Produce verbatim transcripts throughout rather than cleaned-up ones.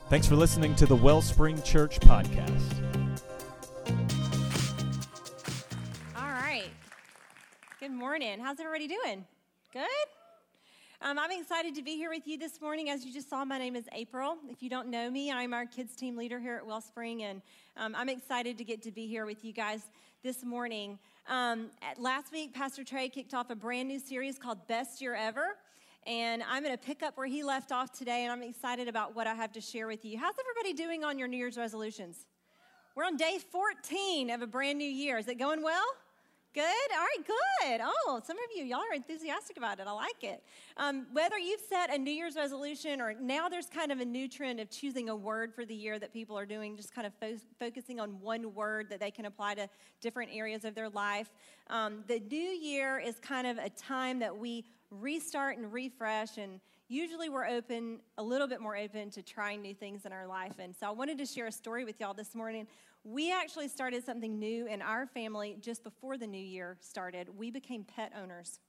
Thanks for listening to the Wellspring Church podcast. All right. Good morning. How's everybody doing? Good? Um, I'm excited to be here with you this morning. As you just saw, my name is April. If you don't know me, I'm our kids team leader here at Wellspring, and um, I'm excited to get to be here with you guys this morning. Um, at, last week, Pastor Trey kicked off a brand new series called Best Year Ever, and I'm going to pick up where he left off today, and I'm excited about what I have to share with you. How's everybody doing on your New Year's resolutions? We're on day fourteen of a brand new year. Is it going well? Good? All right, good. Oh, some of you, y'all are enthusiastic about it. I like it. Um, whether you've set a New Year's resolution or now there's kind of a new trend of choosing a word for the year that people are doing, just kind of fo- focusing on one word that they can apply to different areas of their life. Um, the new year is kind of a time that we restart and refresh, and usually we're open, a little bit more open to trying new things in our life. And so I wanted to share a story with y'all this morning. We actually started something new in our family just before the new year started. We became pet owners.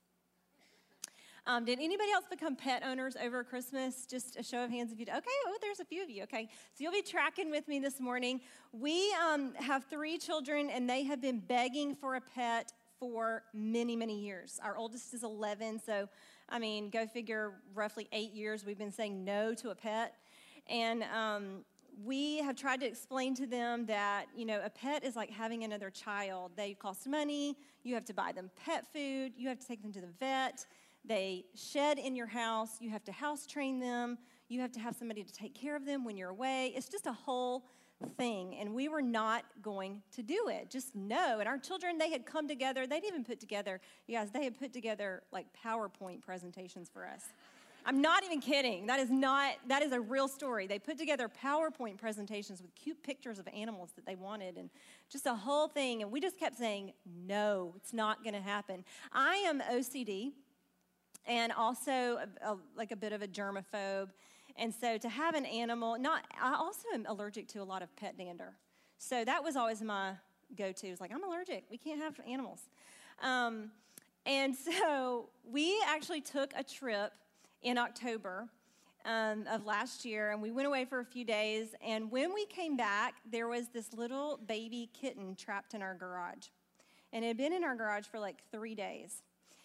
Um, did anybody else become pet owners over Christmas? Just a show of hands if you did. Okay, oh, there's a few of you. Okay, so you'll be tracking with me this morning. We um, have three children, and they have been begging for a pet for many, many years. Our oldest is eleven, so, I mean, go figure, roughly eight years we've been saying no to a pet. And um, we have tried to explain to them that, you know, a pet is like having another child. They cost money. You have to buy them pet food. You have to take them to the vet. They shed in your house. You have to house train them. You have to have somebody to take care of them when you're away. It's just a whole thing, and we were not going to do it. Just no. And our children, they had come together. They'd even put together, you guys, they had put together like PowerPoint presentations for us. I'm not even kidding. That is not, that is a real story. They put together PowerPoint presentations with cute pictures of animals that they wanted and just a whole thing. And we just kept saying, no, it's not going to happen. I am O C D and also a, a, like a bit of a germaphobe. And so to have an animal, not, I also am allergic to a lot of pet dander. So that was always my go-to. It's like, I'm allergic. We can't have animals. Um, and so we actually took a trip in October um, of last year, and we went away for a few days. And when we came back, there was this little baby kitten trapped in our garage. And it had been in our garage for like three days.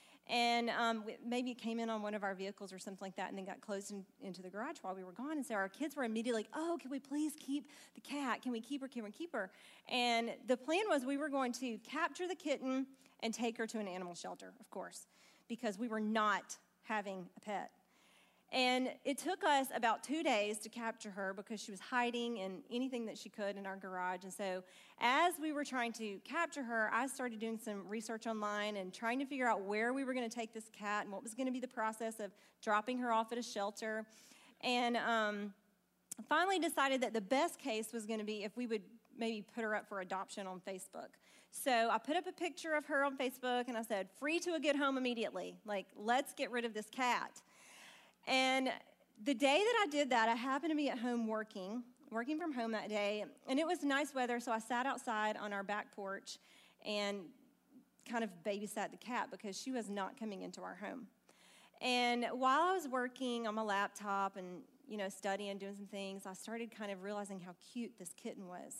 And um, maybe it came in on one of our vehicles or something like that and then got closed in, into the garage while we were gone. And so our kids were immediately like, oh, can we please keep the cat? Can we keep her? Can we keep her? And the plan was we were going to capture the kitten and take her to an animal shelter, of course, because we were not having a pet. And it took us about two days to capture her because she was hiding in anything that she could in our garage. And so as we were trying to capture her, I started doing some research online and trying to figure out where we were going to take this cat and what was going to be the process of dropping her off at a shelter. And um, finally decided that the best case was going to be if we would maybe put her up for adoption on Facebook. So I put up a picture of her on Facebook and I said, free to a good home immediately. Like, let's get rid of this cat. And the day that I did that, I happened to be at home working, working from home that day, and it was nice weather, so I sat outside on our back porch and kind of babysat the cat because she was not coming into our home. And while I was working on my laptop and, you know, studying, doing some things, I started kind of realizing how cute this kitten was.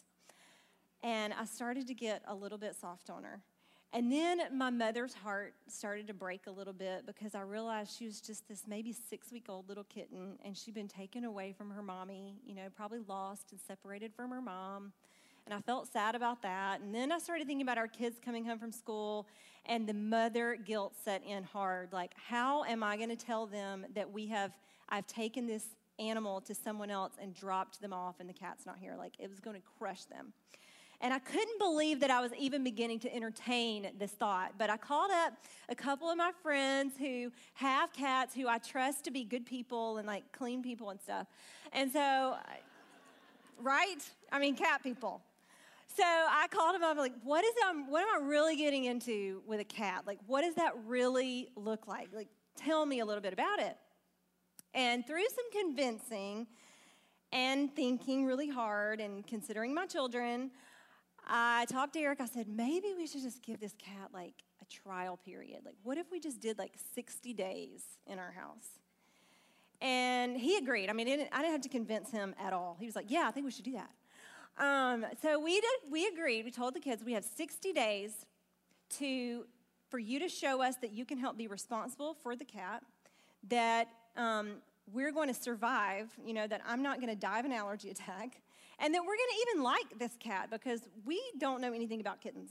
And I started to get a little bit soft on her. And then my mother's heart started to break a little bit because I realized she was just this maybe six-week-old little kitten, and she'd been taken away from her mommy, you know, probably lost and separated from her mom. And I felt sad about that. And then I started thinking about our kids coming home from school, and the mother guilt set in hard. Like, how am I going to tell them that we have, I've taken this animal to someone else and dropped them off and the cat's not here? Like, it was going to crush them. And I couldn't believe that I was even beginning to entertain this thought. But I called up a couple of my friends who have cats who I trust to be good people and, like, clean people and stuff. And so, right? I mean, cat people. So I called them up, like, what is um, what am I really getting into with a cat? Like, what does that really look like? Like, tell me a little bit about it. And through some convincing and thinking really hard and considering my children, I talked to Eric. I said, maybe we should just give this cat, like, a trial period. Like, what if we just did, like, sixty days in our house? And he agreed. I mean, it, I didn't have to convince him at all. He was like, yeah, I think we should do that. Um, so we did, we agreed. We told the kids we have sixty days to for you to show us that you can help be responsible for the cat, that um, we're going to survive, you know, that I'm not going to die of an allergy attack, and that we're going to even like this cat because we don't know anything about kittens.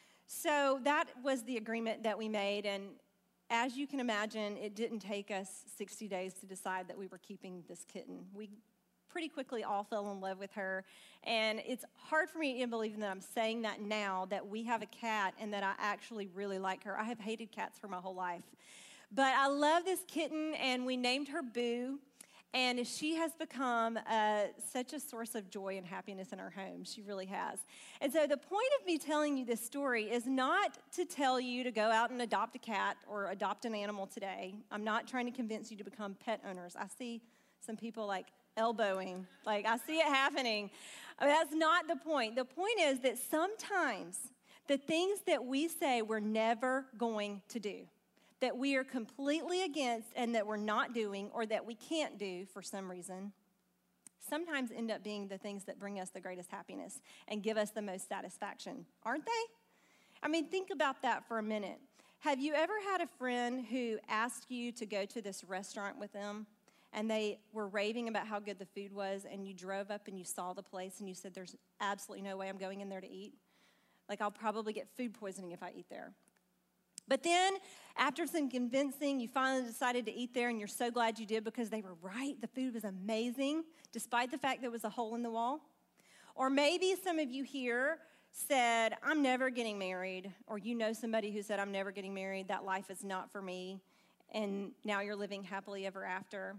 So that was the agreement that we made, and as you can imagine, it didn't take us sixty days to decide that we were keeping this kitten. We pretty quickly all fell in love with her, and it's hard for me to believe that I'm saying that now, that we have a cat and that I actually really like her. I have hated cats for my whole life, but I love this kitten, and we named her Boo, and she has become uh, such a source of joy and happiness in our home. She really has. And so the point of me telling you this story is not to tell you to go out and adopt a cat or adopt an animal today. I'm not trying to convince you to become pet owners. I see some people like elbowing, like I see it happening. I mean, that's not the point. The point is that sometimes the things that we say we're never going to do, that we are completely against and that we're not doing or that we can't do for some reason, sometimes end up being the things that bring us the greatest happiness and give us the most satisfaction, aren't they? I mean, think about that for a minute. Have you ever had a friend who asked you to go to this restaurant with them, and they were raving about how good the food was, and you drove up and you saw the place and you said, there's absolutely no way I'm going in there to eat? Like, I'll probably get food poisoning if I eat there. But then, after some convincing, you finally decided to eat there, and you're so glad you did because they were right. The food was amazing, despite the fact there was a hole in the wall. Or maybe some of you here said, I'm never getting married, or you know somebody who said, I'm never getting married, that life is not for me, and now you're living happily ever after.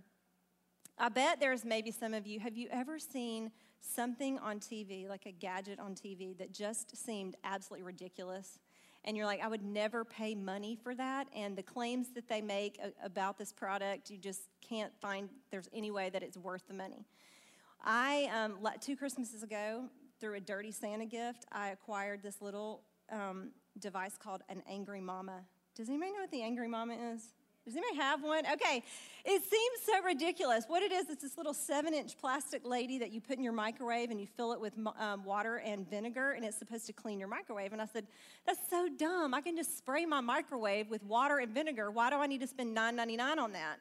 I bet there's maybe some of you, have you ever seen something on T V, like a gadget on T V, that just seemed absolutely ridiculous? And you're like, I would never pay money for that. And the claims that they make about this product, you just can't find there's any way that it's worth the money. I, um, two Christmases ago, through a Dirty Santa gift, I acquired this little um, device called an Angry Mama. Does anybody know what the Angry Mama is? Does anybody have one? Okay, it seems so ridiculous. What it is, it's this little seven-inch plastic lady that you put in your microwave and you fill it with um, water and vinegar, and it's supposed to clean your microwave. And I said, that's so dumb. I can just spray my microwave with water and vinegar. Why do I need to spend nine ninety-nine on that?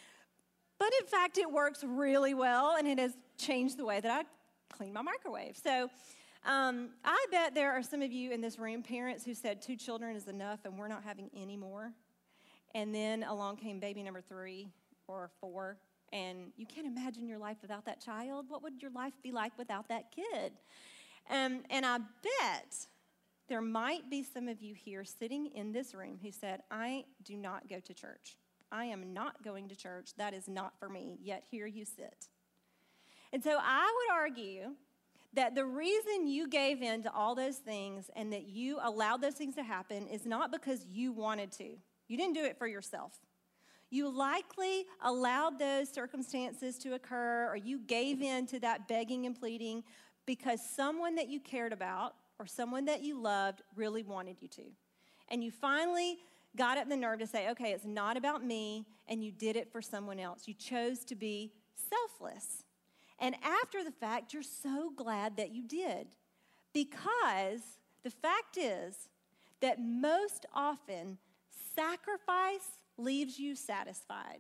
But in fact, it works really well, and it has changed the way that I clean my microwave. So um, I bet there are some of you in this room, parents who said two children is enough and we're not having any more. And then along came baby number three or four, and you can't imagine your life without that child. What would your life be like without that kid? Um, and I bet there might be some of you here sitting in this room who said, I do not go to church. I am not going to church. That is not for me, yet here you sit. And so I would argue that the reason you gave in to all those things and that you allowed those things to happen is not because you wanted to. You didn't do it for yourself. You likely allowed those circumstances to occur, or you gave in to that begging and pleading because someone that you cared about or someone that you loved really wanted you to. And you finally got up the nerve to say, okay, it's not about me, and you did it for someone else. You chose to be selfless. And after the fact, you're so glad that you did, because the fact is that most often sacrifice leaves you satisfied.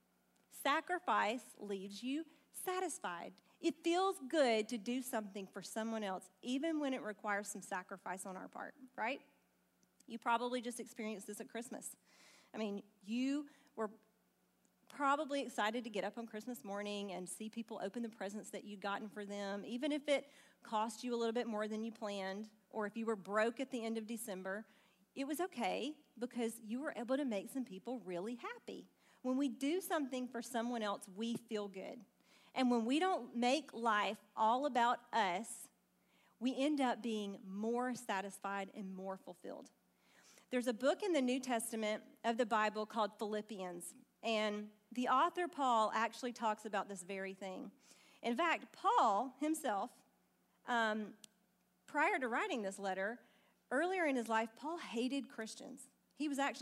Sacrifice leaves you satisfied. It feels good to do something for someone else, even when it requires some sacrifice on our part, right? You probably just experienced this at Christmas. I mean, you were probably excited to get up on Christmas morning and see people open the presents that you'd gotten for them, even if it cost you a little bit more than you planned, or if you were broke at the end of December. It was okay because you were able to make some people really happy. When we do something for someone else, we feel good. And when we don't make life all about us, we end up being more satisfied and more fulfilled. There's a book in the New Testament of the Bible called Philippians, and the author, Paul, actually talks about this very thing. In fact, Paul himself, um, prior to writing this letter, earlier in his life, Paul hated Christians. He was actually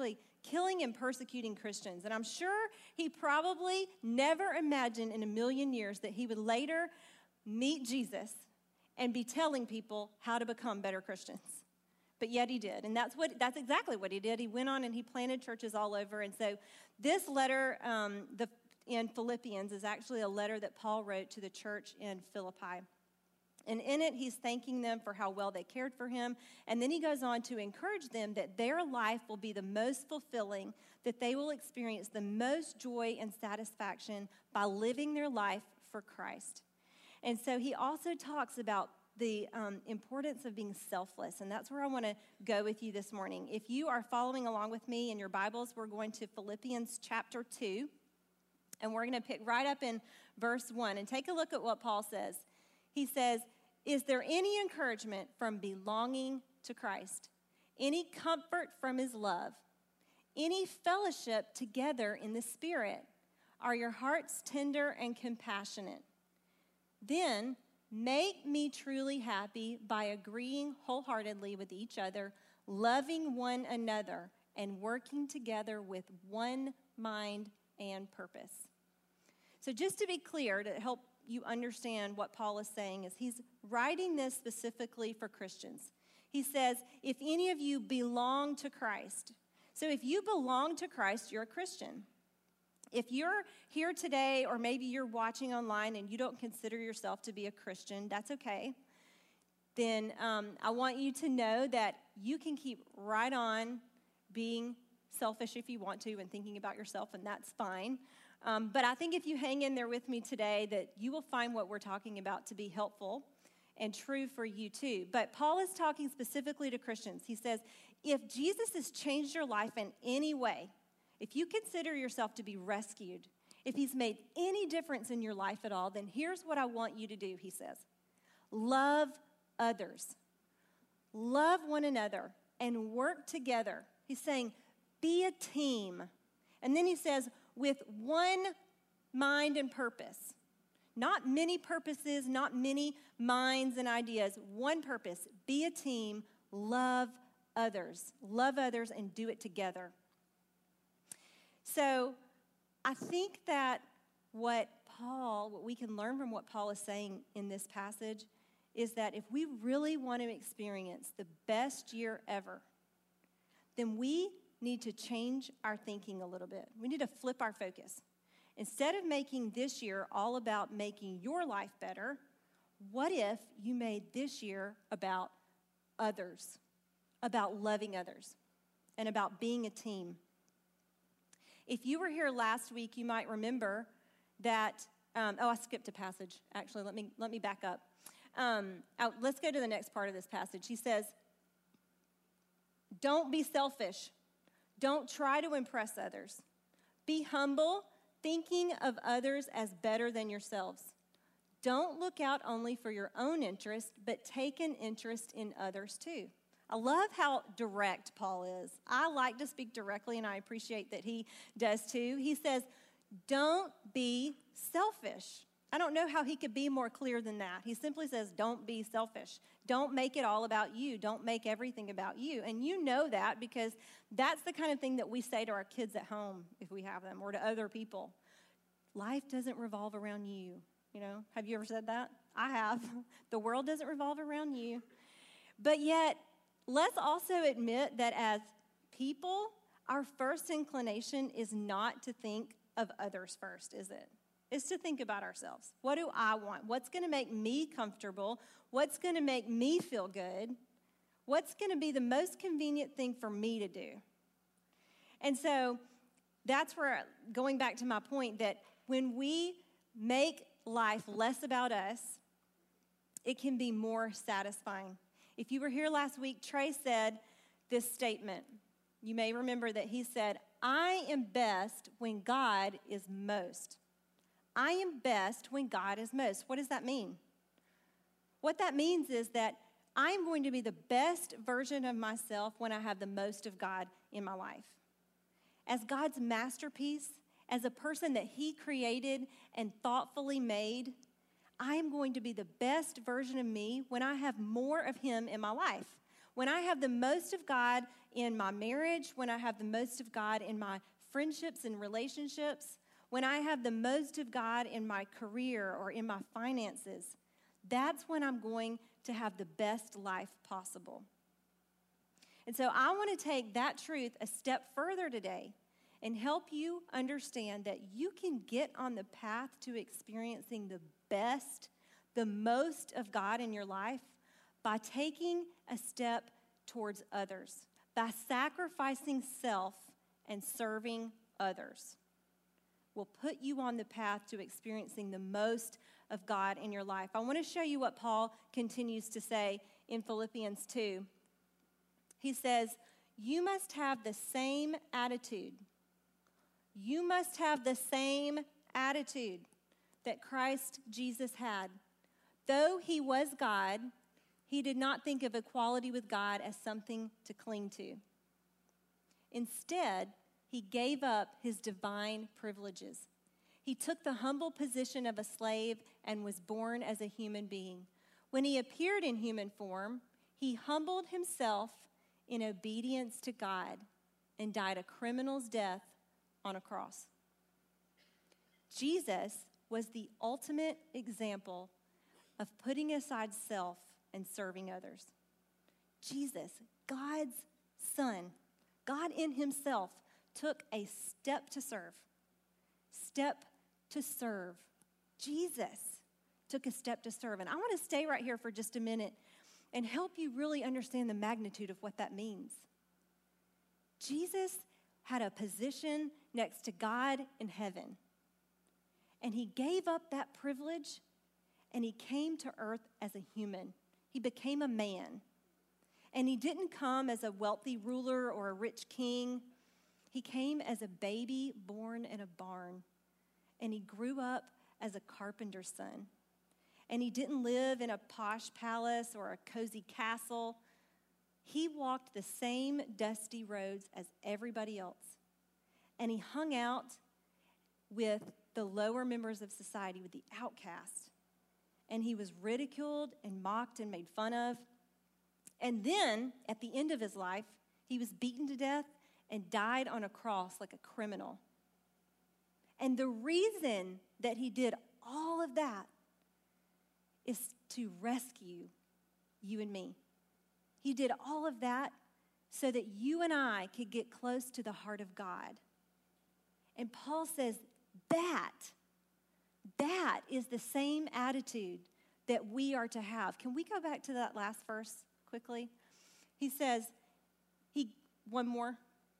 killing and persecuting Christians. And I'm sure he probably never imagined in a million years that he would later meet Jesus and be telling people how to become better Christians. But yet he did. And that's what that's exactly what he did. He went on and he planted churches all over. And so this letter um, the, in Philippians is actually a letter that Paul wrote to the church in Philippi. And in it, he's thanking them for how well they cared for him. And then he goes on to encourage them that their life will be the most fulfilling, that they will experience the most joy and satisfaction by living their life for Christ. And so he also talks about the um, importance of being selfless. And that's where I want to go with you this morning. If you are following along with me in your Bibles, we're going to Philippians chapter two. And we're going to pick right up in verse one. And take a look at what Paul says. He says, "Is there any encouragement from belonging to Christ? Any comfort from his love? Any fellowship together in the Spirit? Are your hearts tender and compassionate? Then make me truly happy by agreeing wholeheartedly with each other, loving one another, and working together with one mind and purpose." So just to be clear, to help you understand what Paul is saying, is he's writing this specifically for Christians. He says, if any of you belong to Christ. So if you belong to Christ, you're a Christian. If you're here today, or maybe you're watching online and you don't consider yourself to be a Christian, that's okay. Then um, I want you to know that you can keep right on being selfish if you want to and thinking about yourself, and that's fine. Um, but I think if you hang in there with me today, that you will find what we're talking about to be helpful and true for you too. But Paul is talking specifically to Christians. He says, if Jesus has changed your life in any way, if you consider yourself to be rescued, if he's made any difference in your life at all, then here's what I want you to do, he says. Love others. Love one another and work together. He's saying, be a team. And then he says, with one mind and purpose. Not many purposes, not many minds and ideas. One purpose. Be a team. Love others. Love others and do it together. So I think that what Paul, what we can learn from what Paul is saying in this passage is that if we really want to experience the best year ever, then we need to change our thinking a little bit. We need to flip our focus. Instead of making this year all about making your life better, what if you made this year about others, about loving others, and about being a team? If you were here last week, you might remember that, um, oh, I skipped a passage. Actually, let me let me back up. Um, oh, let's go to the next part of this passage. He says, don't be selfish. Don't try to impress others. Be humble, thinking of others as better than yourselves. Don't look out only for your own interest, but take an interest in others too. I love how direct Paul is. I like to speak directly, and I appreciate that he does too. He says, don't be selfish. I don't know how he could be more clear than that. He simply says, don't be selfish. Don't make it all about you. Don't make everything about you. And you know that because that's the kind of thing that we say to our kids at home if we have them, or to other people. Life doesn't revolve around you. You know, have you ever said that? I have. The world doesn't revolve around you. But yet, let's also admit that as people, our first inclination is not to think of others first, is it? It's to think about ourselves. What do I want? What's going to make me comfortable? What's going to make me feel good? What's going to be the most convenient thing for me to do? And so that's where, going back to my point, that when we make life less about us, it can be more satisfying. If you were here last week, Trey said this statement. You may remember that he said, I am best when God is most. I am best when God is most. What does that mean? What that means is that I'm going to be the best version of myself when I have the most of God in my life. As God's masterpiece, as a person that he created and thoughtfully made, I am going to be the best version of me when I have more of him in my life. When I have the most of God in my marriage, when I have the most of God in my friendships and relationships, when I have the most of God in my career or in my finances, that's when I'm going to have the best life possible. And so I want to take that truth a step further today and help you understand that you can get on the path to experiencing the best, the most of God in your life by taking a step towards others, by sacrificing self and serving others. Will put you on the path to experiencing the most of God in your life. I want to show you what Paul continues to say in Philippians two. He says, you must have the same attitude. You must have the same attitude that Christ Jesus had. Though he was God, he did not think of equality with God as something to cling to. Instead, he gave up his divine privileges. He took the humble position of a slave and was born as a human being. When he appeared in human form, he humbled himself in obedience to God and died a criminal's death on a cross. Jesus was the ultimate example of putting aside self and serving others. Jesus, God's Son, God in himself, took a step to serve. Step to serve. Jesus took a step to serve. And I want to stay right here for just a minute and help you really understand the magnitude of what that means. Jesus had a position next to God in heaven. And he gave up that privilege and he came to earth as a human. He became a man. And he didn't come as a wealthy ruler or a rich king. He came as a baby born in a barn. And he grew up as a carpenter's son. And he didn't live in a posh palace or a cozy castle. He walked the same dusty roads as everybody else. And he hung out with the lower members of society, with the outcast. And he was ridiculed and mocked and made fun of. And then, at the end of his life, he was beaten to death and died on a cross like a criminal. And the reason that he did all of that is to rescue you and me. He did all of that so that you and I could get close to the heart of God. And Paul says that, that is the same attitude that we are to have. Can we go back to that last verse quickly? He says, he one more.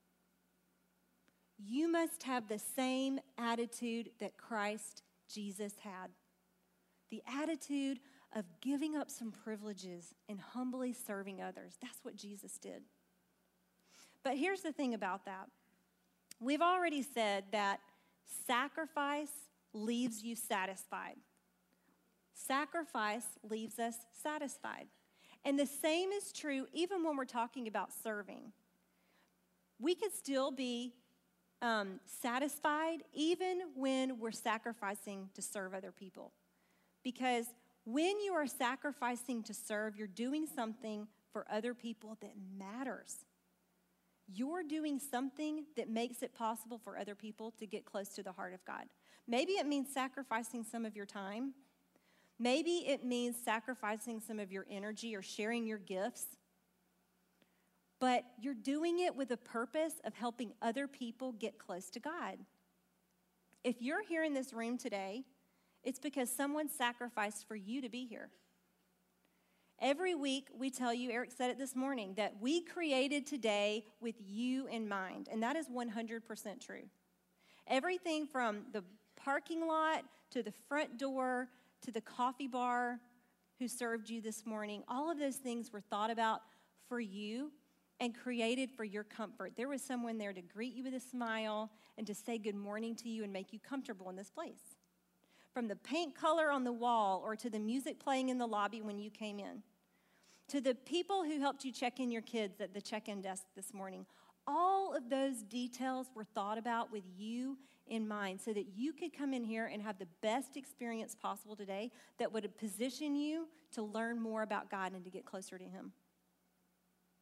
You must have the same attitude that Christ Jesus had. The attitude of giving up some privileges and humbly serving others. That's what Jesus did. But here's the thing about that. We've already said that sacrifice leaves you satisfied. Sacrifice leaves us satisfied. And the same is true even when we're talking about serving. We could still be um, satisfied even when we're sacrificing to serve other people. Because when you are sacrificing to serve, you're doing something for other people that matters. You're doing something that makes it possible for other people to get close to the heart of God. Maybe it means sacrificing some of your time. Maybe it means sacrificing some of your energy or sharing your gifts. But you're doing it with a purpose of helping other people get close to God. If you're here in this room today, it's because someone sacrificed for you to be here. Every week we tell you, Eric said it this morning, that we created today with you in mind. And that is one hundred percent true. Everything from the parking lot to the front door to the coffee bar who served you this morning, all of those things were thought about for you and created for your comfort. There was someone there to greet you with a smile and to say good morning to you and make you comfortable in this place. From the paint color on the wall or to the music playing in the lobby when you came in, to the people who helped you check in your kids at the check-in desk this morning, all of those details were thought about with you in mind so that you could come in here and have the best experience possible today that would position you to learn more about God and to get closer to Him.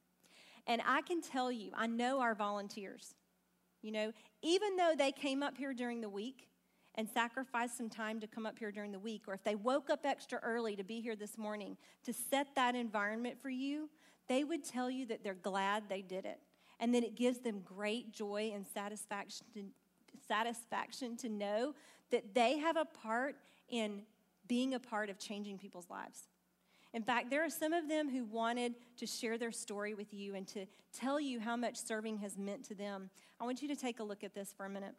And I can tell you, I know our volunteers, you know, even though they came up here during the week and sacrificed some time to come up here during the week, or if they woke up extra early to be here this morning to set that environment for you, they would tell you that they're glad they did it and that it gives them great joy and satisfaction to, satisfaction to know that they have a part in being a part of changing people's lives. In fact, there are some of them who wanted to share their story with you and to tell you how much serving has meant to them. I want you to take a look at this for a minute.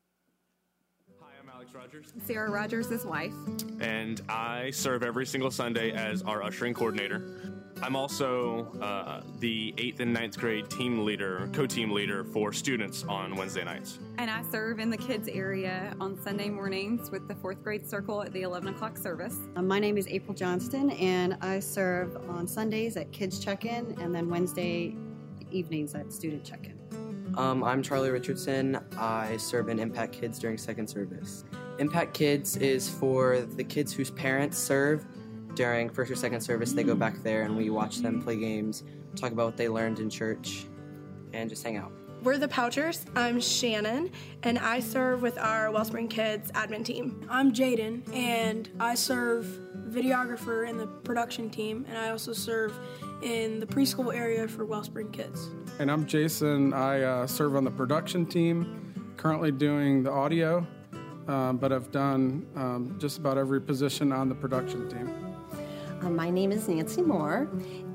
Hi, I'm Alex Rogers. Sarah Rogers' wife. And I serve every single Sunday as our ushering coordinator. I'm also uh, the eighth and ninth grade team leader, co-team leader for students on Wednesday nights. And I serve in the kids area on Sunday mornings with the fourth grade circle at the eleven o'clock service. Uh, my name is April Johnston, and I serve on Sundays at Kids Check-In and then Wednesday evenings at Student Check-In. Um, I'm Charlie Richardson. I serve in Impact Kids during second service. Impact Kids is for the kids whose parents serve. During first or second service, they go back there and we watch them play games, talk about what they learned in church, and just hang out. We're the Pouchers. I'm Shannon, and I serve with our Wellspring Kids admin team. I'm Jaden, and I serve videographer in the production team, and I also serve in the preschool area for Wellspring Kids. And I'm Jason. I uh, serve on the production team, currently doing the audio, um, but I've done um, just about every position on the production team. Uh, my name is Nancy Moore,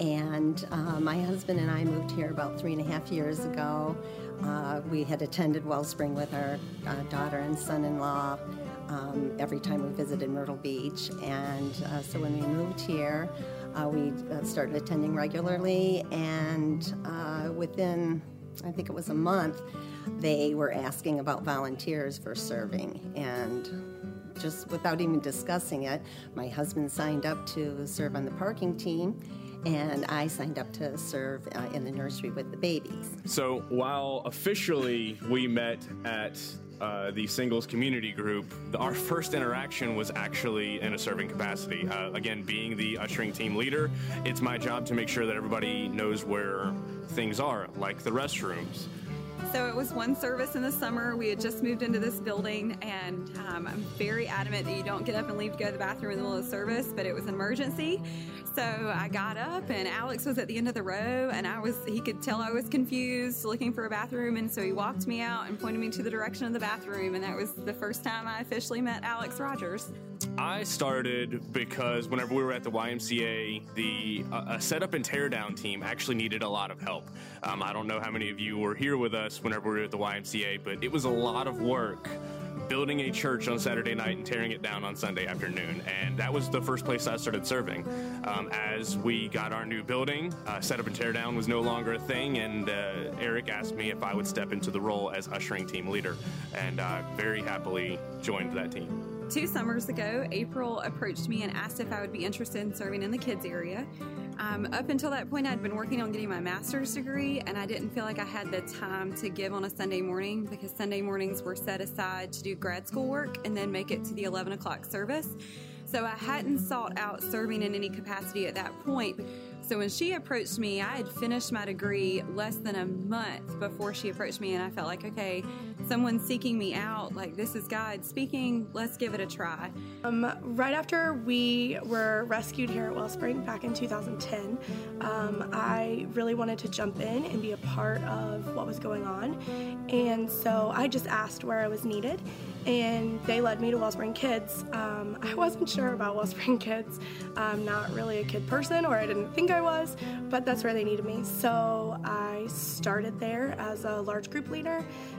and uh, my husband and I moved here about three and a half years ago. Uh, we had attended Wellspring with our uh, daughter and son-in-law um, every time we visited Myrtle Beach, and uh, so when we moved here, uh, we uh, started attending regularly, and uh, within, I think it was a month, they were asking about volunteers for serving, and just without even discussing it, my husband signed up to serve on the parking team, and I signed up to serve uh, in the nursery with the babies. So while officially we met at uh, the singles community group, the, our first interaction was actually in a serving capacity. Uh, again, being the ushering team leader, it's my job to make sure that everybody knows where things are, like the restrooms. So it was one service in the summer. We had just moved into this building, and um, I'm very adamant that you don't get up and leave to go to the bathroom in the middle of the service, but it was an emergency. So I got up, and Alex was at the end of the row, and I was he could tell I was confused, looking for a bathroom, and so he walked me out and pointed me to the direction of the bathroom, and that was the first time I officially met Alex Rogers. I started because whenever we were at the Y M C A, the uh, setup and teardown team actually needed a lot of help. Um, I don't know how many of you were here with us whenever we were at the Y M C A, but it was a lot of work building a church on Saturday night and tearing it down on Sunday afternoon. And that was the first place I started serving. Um, as we got our new building, uh, setup and teardown was no longer a thing, and uh, Eric asked me if I would step into the role as ushering team leader, and uh, very happily joined that team. Two summers ago, April approached me and asked if I would be interested in serving in the kids area. Um, up until that point, I'd been working on getting my master's degree, and I didn't feel like I had the time to give on a Sunday morning because Sunday mornings were set aside to do grad school work and then make it to the eleven o'clock service. So I hadn't sought out serving in any capacity at that point. So when she approached me, I had finished my degree less than a month before she approached me, and I felt like, okay, someone's seeking me out. Like, this is God speaking. Let's give it a try. Um, right after we were rescued here at Wellspring back in two thousand ten, um, I really wanted to jump in and be a part of what was going on. And so I just asked where I was needed, and they led me to Wellspring Kids. Um, I wasn't sure about Wellspring Kids. I'm not really a kid person, or I didn't think I was, but that's where they needed me. So I started there as a large group leader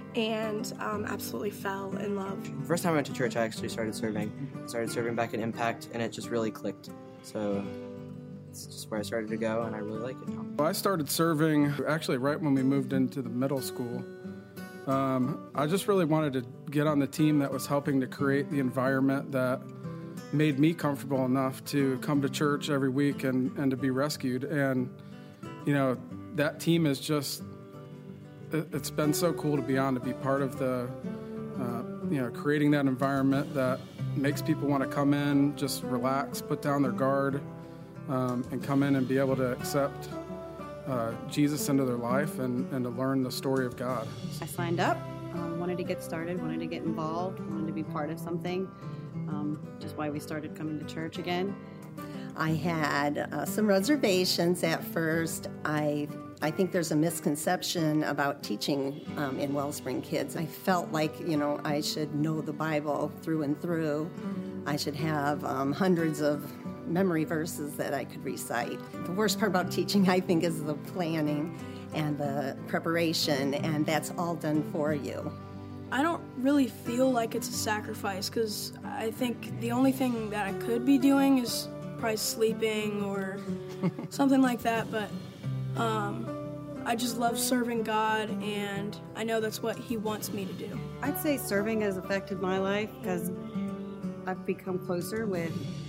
and um, absolutely fell in love. The first time I went to church, I actually started serving. I started serving back at Impact, and it just really clicked. So it's just where I started to go, and I really like it now. I started serving actually right when we moved into the middle school. Um, I just really wanted to get on the team that was helping to create the environment that made me comfortable enough to come to church every week and, and to be rescued. And, you know, that team is just, it, it's been so cool to be on, to be part of the, uh, you know, creating that environment that makes people want to come in, just relax, put down their guard, um, and come in and be able to accept uh, Jesus into their life and, and to learn the story of God. I signed up, um, wanted to get started, wanted to get involved, wanted to be part of something, um, just why we started coming to church again. I had uh, some reservations at first. I I think there's a misconception about teaching um, in Wellspring Kids. I felt like, you know, I should know the Bible through and through. I should have um, hundreds of memory verses that I could recite. The worst part about teaching, I think, is the planning and the preparation, and that's all done for you. I don't really feel like it's a sacrifice because I think the only thing that I could be doing is probably sleeping or something like that, but um, I just love serving God, and I know that's what He wants me to do. I'd say serving has affected my life because I've become closer with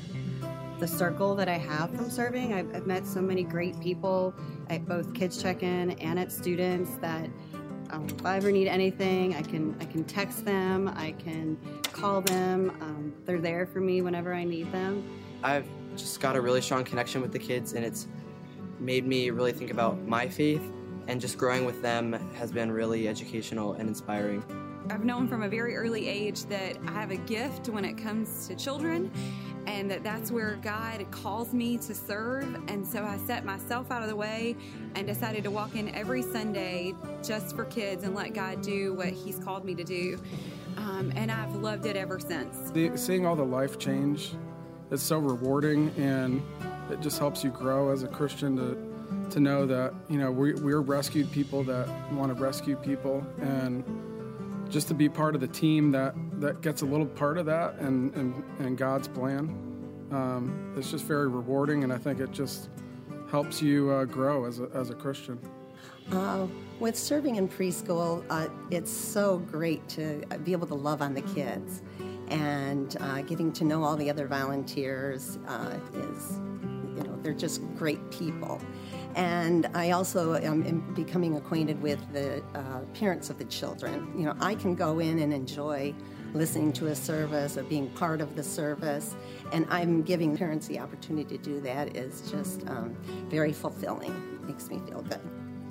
the circle that I have from serving. I've, I've met so many great people at both Kids Check-In and at students that um, if I ever need anything, I can I can text them, I can call them. Um, they're there for me whenever I need them. I've just got a really strong connection with the kids, and it's made me really think about my faith, and just growing with them has been really educational and inspiring. I've known from a very early age that I have a gift when it comes to children, and that that's where God calls me to serve. And so I set myself out of the way and decided to walk in every Sunday just for kids and let God do what He's called me to do. Um, and I've loved it ever since. The, seeing all the life change, it's so rewarding, and it just helps you grow as a Christian to to know that, you know, we, we're rescued people that want to rescue people, and just to be part of the team that, that gets a little part of that and, and, and God's plan. Um, it's just very rewarding, and I think it just helps you uh, grow as a, as a Christian. Uh, with serving in preschool, uh, it's so great to be able to love on the kids, and uh, getting to know all the other volunteers uh, is, you know, they're just great people. And I also am becoming acquainted with the uh, parents of the children. You know, I can go in and enjoy listening to a service or being part of the service, and I'm giving parents the opportunity to do that is just um, very fulfilling. Makes me feel good.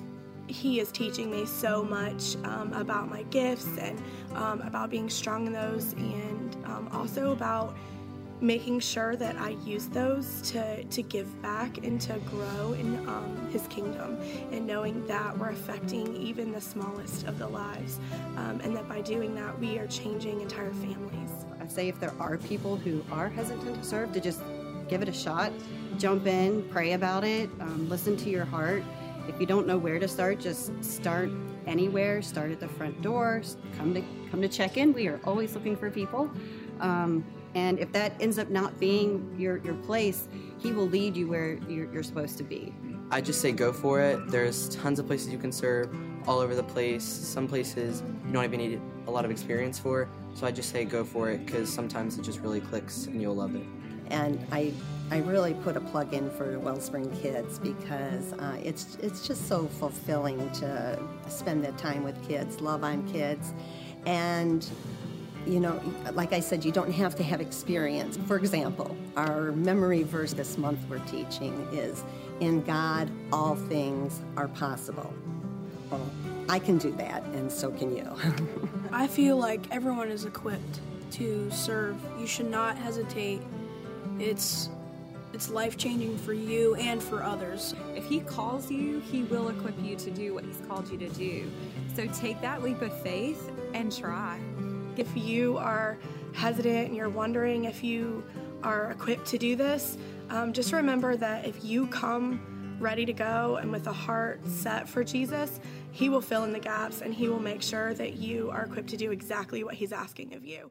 He is teaching me so much um, about my gifts and um, about being strong in those, and um, also about making sure that I use those to, to give back and to grow in um, His kingdom, and knowing that we're affecting even the smallest of the lives, um, and that by doing that we are changing entire families. I'd say if there are people who are hesitant to serve, to just give it a shot, jump in, pray about it, um, listen to your heart. If you don't know where to start, just start anywhere. Start at the front door. Come to come to check in. We are always looking for people. Um, and if that ends up not being your, your place, He will lead you where you're, you're supposed to be. I just say go for it. There's tons of places you can serve all over the place. Some places you don't even need a lot of experience for. So I just say go for it, because sometimes it just really clicks and you'll love it. And I I really put a plug in for Wellspring Kids because uh, it's it's just so fulfilling to spend that time with kids, love on kids. And, you know, like I said, you don't have to have experience. For example, our memory verse this month we're teaching is, "In God, all things are possible." Well, I can do that, and so can you. I feel like everyone is equipped to serve. You should not hesitate. It's it's life-changing for you and for others. If He calls you, He will equip you to do what He's called you to do. So take that leap of faith and try. If you are hesitant and you're wondering if you are equipped to do this, um, just remember that if you come ready to go and with a heart set for Jesus, He will fill in the gaps, and He will make sure that you are equipped to do exactly what He's asking of you.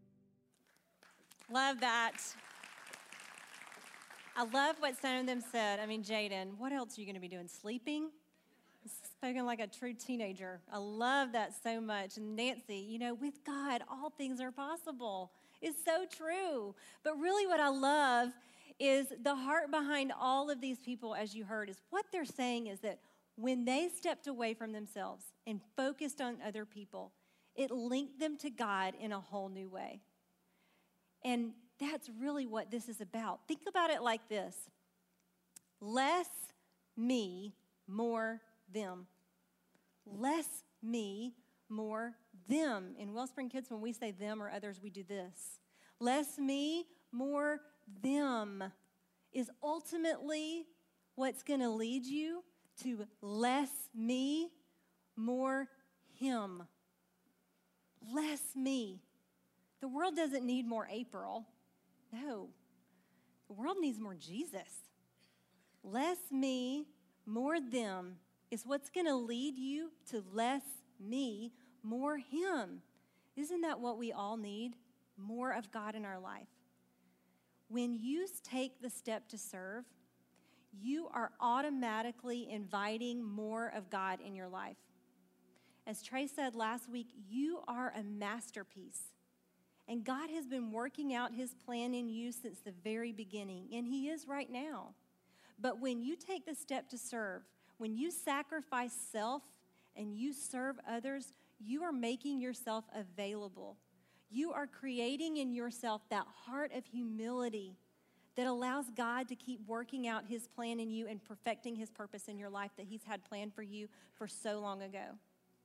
Love that. I love what some of them said. I mean, Jaden, what else are you going to be doing? Sleeping? Spoken like a true teenager. I love that so much. And Nancy, you know, with God, all things are possible. It's so true. But really what I love is the heart behind all of these people, as you heard, is what they're saying is that when they stepped away from themselves and focused on other people, it linked them to God in a whole new way. And that's really what this is about. Think about it like this. Less me, more them. Less me, more them. In Wellspring Kids, when we say them or others, we do this. Less me, more them is ultimately what's going to lead you to less me, more him. Less me. The world doesn't need more April. No. The world needs more Jesus. Less me, more them is what's going to lead you to less me, more him. Isn't that what we all need? More of God in our life. When you take the step to serve, you are automatically inviting more of God in your life. As Trey said last week, you are a masterpiece. And God has been working out his plan in you since the very beginning, and he is right now. But when you take the step to serve, when you sacrifice self and you serve others, you are making yourself available. You are creating in yourself that heart of humility that allows God to keep working out his plan in you and perfecting his purpose in your life that he's had planned for you for so long ago.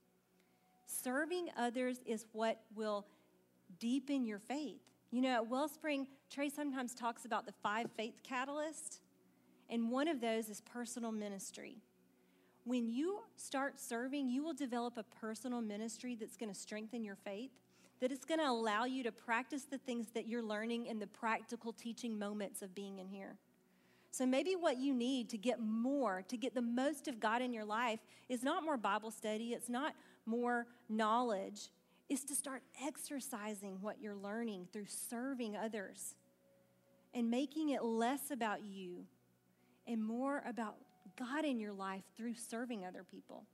Serving others is what will deepen your faith. You know, at Wellspring, Trey sometimes talks about the five faith catalysts, and one of those is personal ministry. When you start serving, you will develop a personal ministry that's going to strengthen your faith, that it's going to allow you to practice the things that you're learning in the practical teaching moments of being in here. So maybe what you need to get more, to get the most of God in your life is not more Bible study, it's not more knowledge, is to start exercising what you're learning through serving others and making it less about you and more about God in your life through serving other people.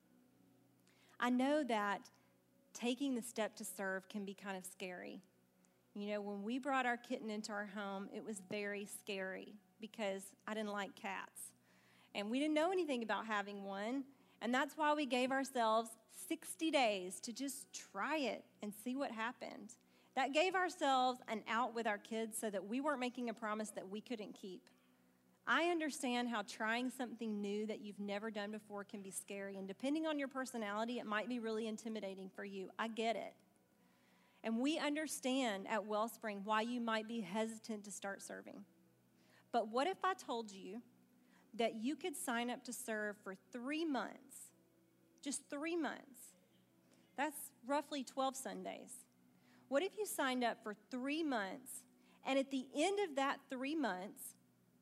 I know that taking the step to serve can be kind of scary. You know, when we brought our kitten into our home, it was very scary because I didn't like cats. And we didn't know anything about having one. And that's why we gave ourselves sixty days to just try it and see what happened. That gave ourselves an out with our kids so that we weren't making a promise that we couldn't keep. I understand how trying something new that you've never done before can be scary. And depending on your personality, it might be really intimidating for you. I get it. And we understand at Wellspring why you might be hesitant to start serving. But what if I told you that you could sign up to serve for three months, just three months? That's roughly twelve Sundays. What if you signed up for three months, and at the end of that three months,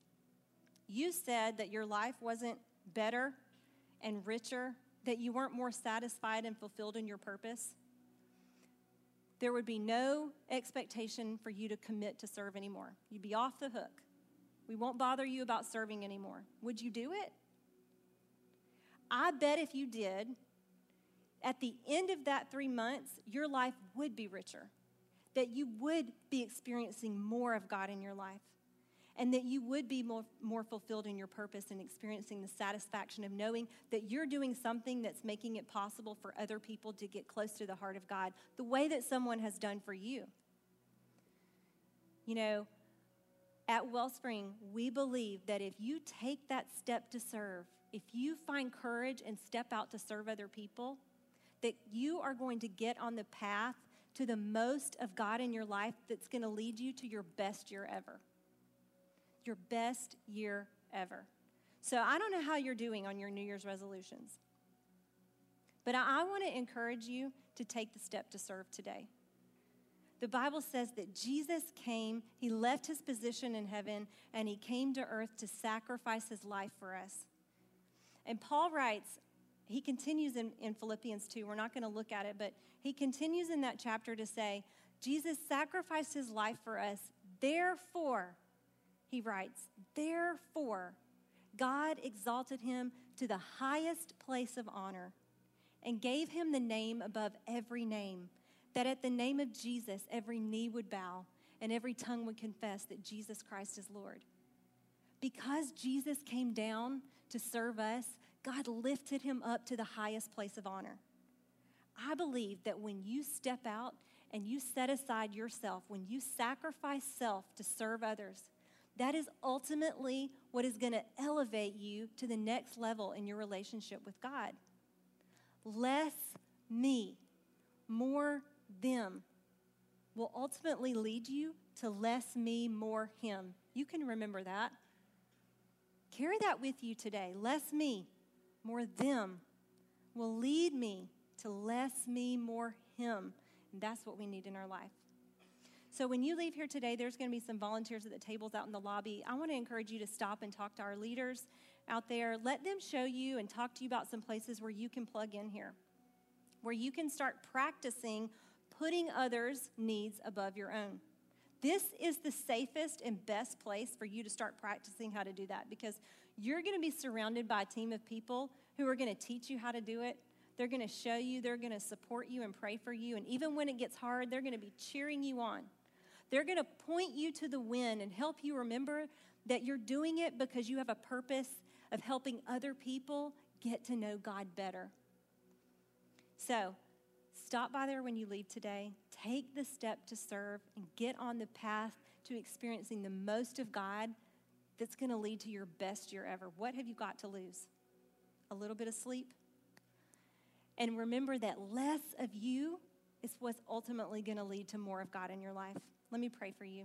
you said that your life wasn't better and richer, that you weren't more satisfied and fulfilled in your purpose? There would be no expectation for you to commit to serve anymore. You'd be off the hook. We won't bother you about serving anymore. Would you do it? I bet if you did, at the end of that three months, your life would be richer, that you would be experiencing more of God in your life, and that you would be more, more fulfilled in your purpose and experiencing the satisfaction of knowing that you're doing something that's making it possible for other people to get close to the heart of God the way that someone has done for you. You know, at Wellspring, we believe that if you take that step to serve, if you find courage and step out to serve other people, that you are going to get on the path to the most of God in your life that's going to lead you to your best year ever. Your best year ever. So I don't know how you're doing on your New Year's resolutions, but I, I want to encourage you to take the step to serve today. The Bible says that Jesus came, he left his position in heaven, and he came to earth to sacrifice his life for us. And Paul writes, he continues in, in Philippians two, we're not going to look at it, but he continues in that chapter to say, Jesus sacrificed his life for us, therefore, he writes, therefore, God exalted him to the highest place of honor and gave him the name above every name, that at the name of Jesus, every knee would bow and every tongue would confess that Jesus Christ is Lord. Because Jesus came down to serve us, God lifted him up to the highest place of honor. I believe that when you step out and you set aside yourself, when you sacrifice self to serve others, That is ultimately what is going to elevate you to the next level in your relationship with God. Less me, more them will ultimately lead you to less me, more him. You can remember that. Carry that with you today. Less me, more them will lead me to less me, more him. And that's what we need in our life. So when you leave here today, there's going to be some volunteers at the tables out in the lobby. I want to encourage you to stop and talk to our leaders out there. Let them show you and talk to you about some places where you can plug in here, where you can start practicing putting others' needs above your own. This is the safest and best place for you to start practicing how to do that, because you're going to be surrounded by a team of people who are going to teach you how to do it. They're going to show you, they're going to support you and pray for you. And even when it gets hard, they're going to be cheering you on. They're going to point you to the win and help you remember that you're doing it because you have a purpose of helping other people get to know God better. So, stop by there when you leave today. Take the step to serve and get on the path to experiencing the most of God that's going to lead to your best year ever. What have you got to lose? A little bit of sleep? And remember that less of you is what's ultimately going to lead to more of God in your life. Let me pray for you.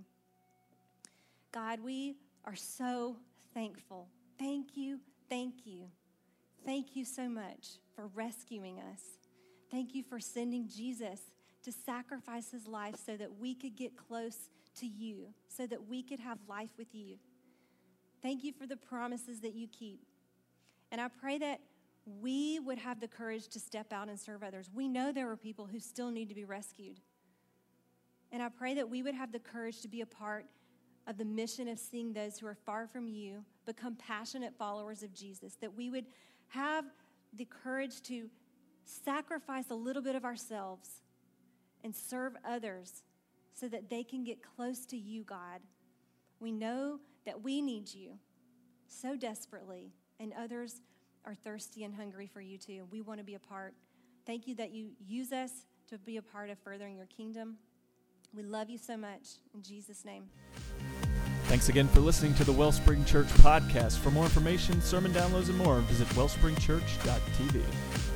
God, we are so thankful. Thank you, thank you. Thank you so much for rescuing us. Thank you for sending Jesus to sacrifice his life so that we could get close to you, so that we could have life with you. Thank you for the promises that you keep. And I pray that we would have the courage to step out and serve others. We know there are people who still need to be rescued. And I pray that we would have the courage to be a part of the mission of seeing those who are far from you become passionate followers of Jesus, that we would have the courage to sacrifice a little bit of ourselves and serve others so that they can get close to you, God. We know that we need you so desperately, and others are thirsty and hungry for you too. We want to be a part. Thank you that you use us to be a part of furthering your kingdom. We love you so much. In Jesus' name. Thanks again for listening to the Wellspring Church podcast. For more information, sermon downloads, and more, visit wellspring church dot t v.